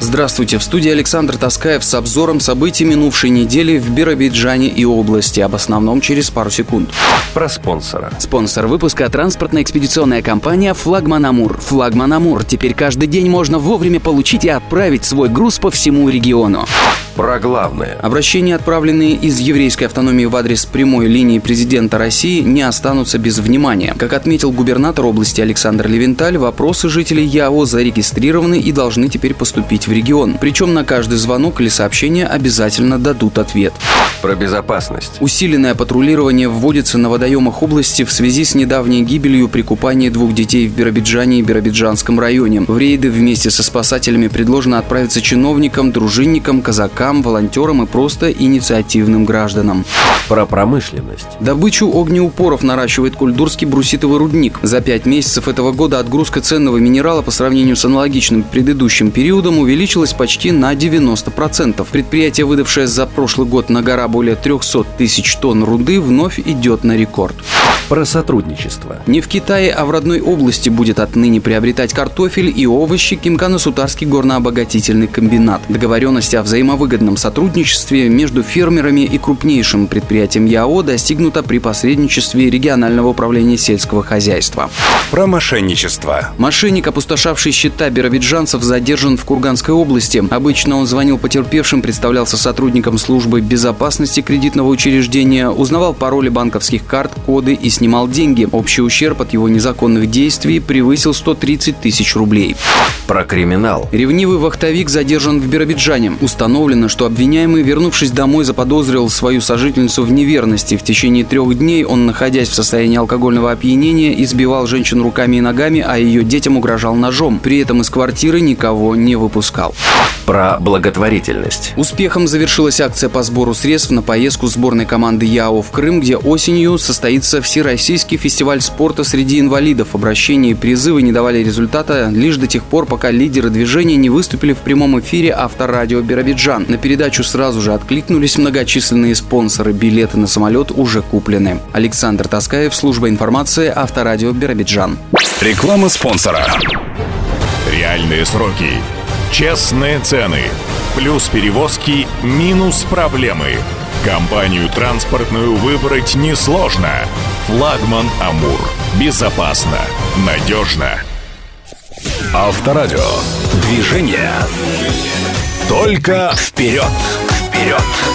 Здравствуйте, в студии Александр Таскаев с обзором событий минувшей недели в Биробиджане и области, об основном через пару секунд. Про спонсора. Спонсор выпуска — транспортно-экспедиционная компания «Флагман Амур». «Флагман Амур» — теперь каждый день можно вовремя получить и отправить свой груз по всему региону. Про главное. Обращения, отправленные из еврейской автономии в адрес прямой линии президента России, не останутся без внимания. Как отметил губернатор области Александр Левенталь, вопросы жителей ЯО зарегистрированы и должны теперь поступить в регион. Причем на каждый звонок или сообщение обязательно дадут ответ. Про безопасность. Усиленное патрулирование вводится на водоемах области в связи с недавней гибелью при купании 2 детей в Биробиджане и Биробиджанском районе. В рейды вместе со спасателями предложено отправиться чиновникам, дружинникам, казакам, волонтерам и просто инициативным гражданам. Про промышленность. Добычу огнеупоров наращивает Кульдурский бруситовый рудник. За 5 месяцев этого года отгрузка ценного минерала по сравнению с аналогичным предыдущим периодом увеличилась почти на 90%. Предприятие, выдавшее за прошлый год на гора более 300 тысяч тонн руды, вновь идет на рекорд. Про сотрудничество. Не в Китае, а в родной области будет отныне приобретать картофель и овощи Кимкано-Сутарский горнообогатительный комбинат. Договоренность о взаимовыгодном сотрудничестве между фермерами и крупнейшим предприятием ЯО достигнута при посредничестве регионального управления сельского хозяйства. Про мошенничество. Мошенник, опустошавший счета биробиджанцев, задержан в Курганской области. Обычно он звонил потерпевшим, представлялся сотрудником службы безопасности кредитного учреждения, узнавал пароли банковских карт, коды и снимал деньги. Общий ущерб от его незаконных действий превысил 130 тысяч рублей. Про криминал. Ревнивый вахтовик задержан в Биробиджане. Установлено, что обвиняемый, вернувшись домой, заподозрил свою сожительницу в неверности. В течение 3 дней он, находясь в состоянии алкогольного опьянения, избивал женщину руками и ногами, а ее детям угрожал ножом. При этом из квартиры никого не выпускал. Про благотворительность. Успехом завершилась акция по сбору средств на поездку сборной команды ЯО в Крым, где осенью состоится Всероссийский фестиваль спорта среди инвалидов. Обращения и призывы не давали результата лишь до тех пор, пока лидеры движения не выступили в прямом эфире Авторадио Биробиджан. На передачу сразу же откликнулись многочисленные спонсоры. Билеты на самолет уже куплены. Александр Таскаев, служба информации, Авторадио Биробиджан. Реклама спонсора. Реальные сроки. Честные цены. Плюс перевозки, минус проблемы. Компанию транспортную выбрать несложно. Флагман Амур. Безопасно. Надежно. Авторадио. Движение. Только вперед. Вперед.